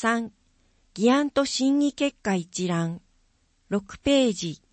3、議案と審議結果一覧。6ページ。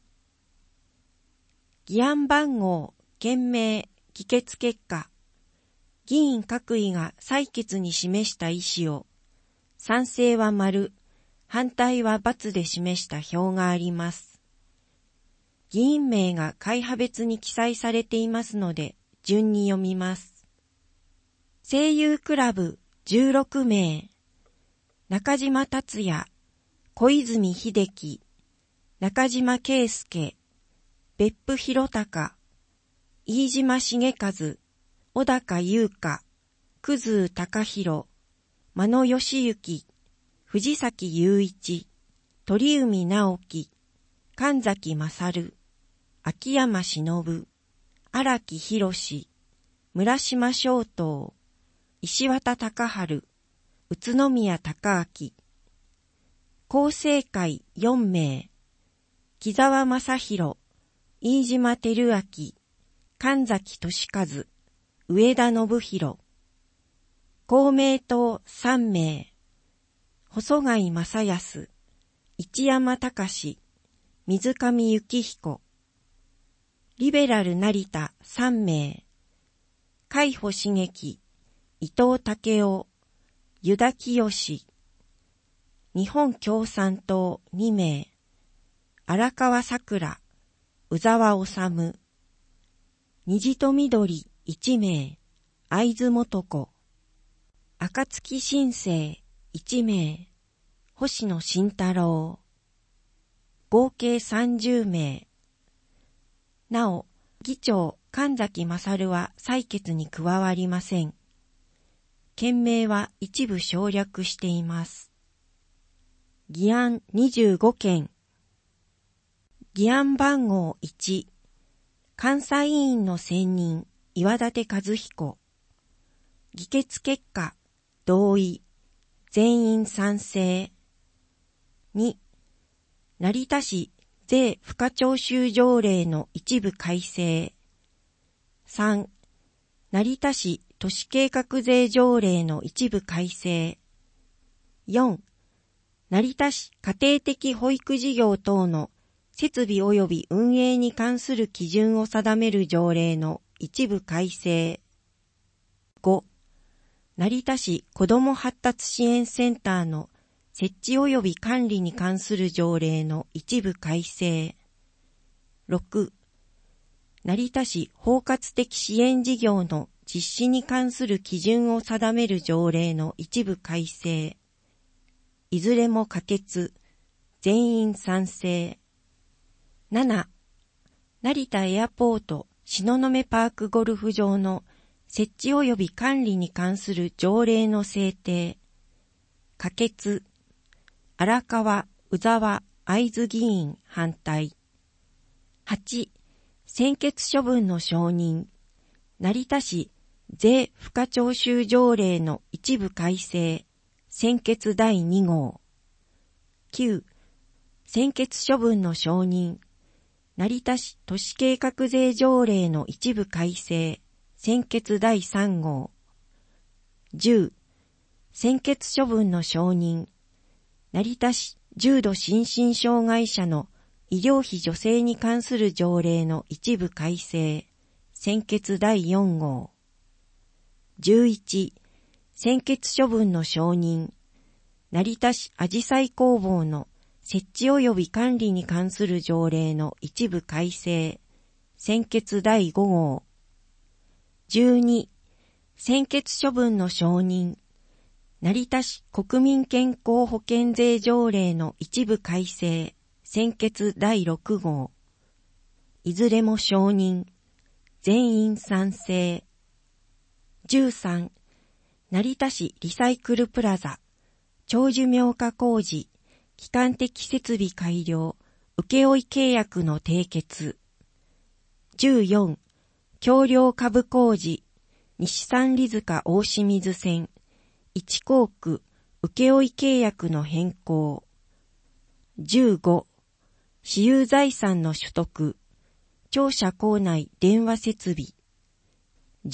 議案番号、件名、議決結果。議員各位が採決に示した意思を、賛成は丸、反対は×で示した表があります。議員名が会派別に記載されていますので、順に読みます。声優クラブ16名、中島達也、小泉秀樹、中島圭介、別府弘隆、飯島重和、小高優香、久津貴弘、間野義行、藤崎雄一、鳥海直樹、神崎勝、秋山忍、荒木博、村島正東、石渡隆治、宇都宮隆明、構成会4名、木澤正宏、飯島照明、神崎俊和、上田信弘、公明党3名、細貝正康、一山隆、水上幸彦、リベラル成田3名、海保茂樹、伊藤武夫、湯田清、日本共産党2名、荒川桜、宇沢治、虹と緑1名、会津元子、暁新生1名、星野慎太郎、合計30名。なお、議長神崎勝は採決に加わりません。件名は一部省略しています。議案25件。議案番号1、監査委員の選任、岩立和彦。議決結果、同意、全員賛成。2、成田市税賦課徴収条例の一部改正。3、成田市都市計画税条例の一部改正。4、成田市家庭的保育事業等の設備及び運営に関する基準を定める条例の一部改正。5、成田市子ども発達支援センターの設置及び管理に関する条例の一部改正。6、成田市包括的支援事業の実施に関する基準を定める条例の一部改正。いずれも可決。全員賛成。7、成田エアポート東雲パークゴルフ場の設置及び管理に関する条例の制定。可決。荒川、宇沢、会津議員反対。8、専決処分の承認。成田市税賦課徴収条例の一部改正。専決第2号。9、専決処分の承認。成田市都市計画税条例の一部改正。専決第3号。10、専決処分の承認。成田市重度心身障害者の医療費助成に関する条例の一部改正。専決第4号。11、専決処分の承認。成田市あじさい工房の設置及び管理に関する条例の一部改正。専決第5号。12、専決処分の承認。成田市国民健康保険税条例の一部改正。専決第6号。いずれも承認。全員賛成。13、成田市リサイクルプラザ、長寿命化工事、基幹的設備改良、請負契約の締結。14、橋梁下部工事、西三里塚大清水線、一工区請負契約の変更。15、私有財産の取得、庁舎構内電話設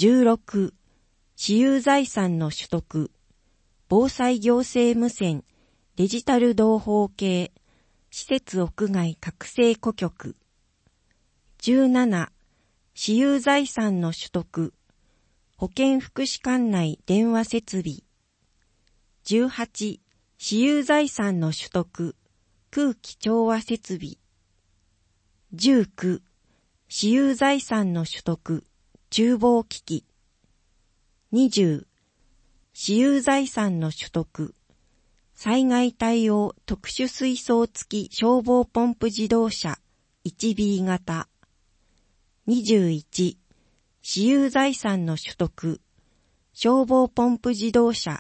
備。16、私有財産の取得、防災行政無線デジタル同胞系施設屋外覚醒顧局。17、私有財産の取得、保健福祉管内電話設備。18、私有財産の取得、空気調和設備。19、私有財産の取得、厨房機器。20、私有財産の取得、災害対応特殊水槽付き消防ポンプ自動車 1B 型。21、私有財産の取得、消防ポンプ自動車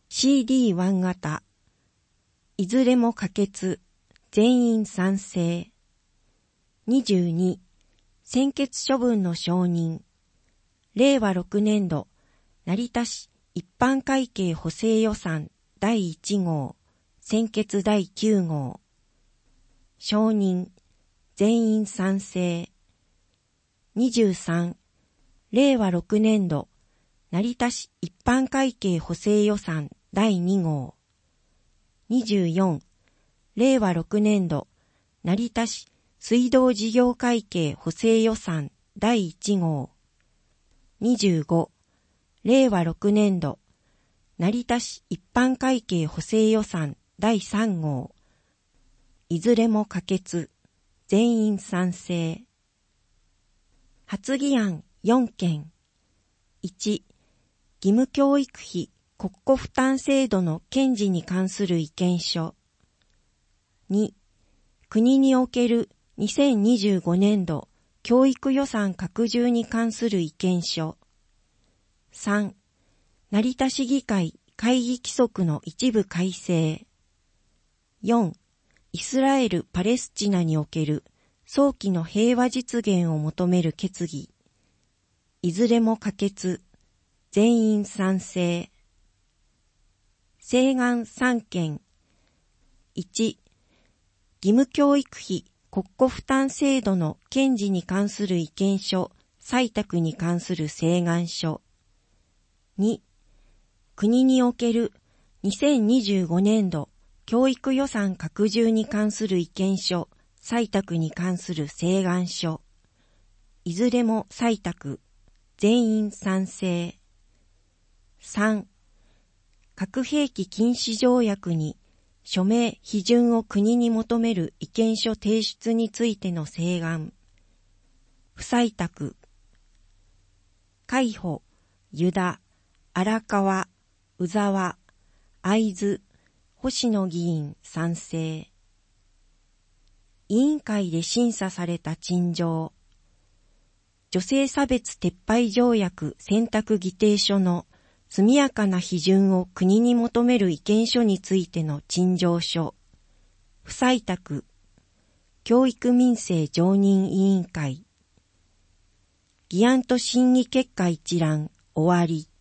CD1 型。いずれも可決、全員賛成。22、専決処分の承認。令和6年度、成田市一般会計補正予算第1号、専決第9号。承認、全員賛成。23、令和6年度、成田市一般会計補正予算第2号。24、令和6年度、成田市水道事業会計補正予算第1号。25、令和6年度、成田市一般会計補正予算第3号。いずれも可決、全員賛成。発議案4件。1、義務教育費国庫負担制度の堅持に関する意見書。2、国における2025年度教育予算拡充に関する意見書。3、成田市議会会議規則の一部改正。4、イスラエル・パレスチナにおける早期の平和実現を求める決議。いずれも可決、全員賛成。請願3件。1、義務教育費国庫負担制度の堅持に関する意見書、採択に関する請願書。2、国における2025年度教育予算拡充に関する意見書、採択に関する請願書。いずれも採択、全員賛成。3、核兵器禁止条約に署名・批准を国に求める意見書提出についての請願。不採択。海保、湯田、荒川、宇沢、会津、星野議員賛成。委員会で審査された陳情。女性差別撤廃条約選択議定書の速やかな批准を国に求める意見書についての陳情書。不採択。教育民生常任委員会。議案と審議結果一覧終わり。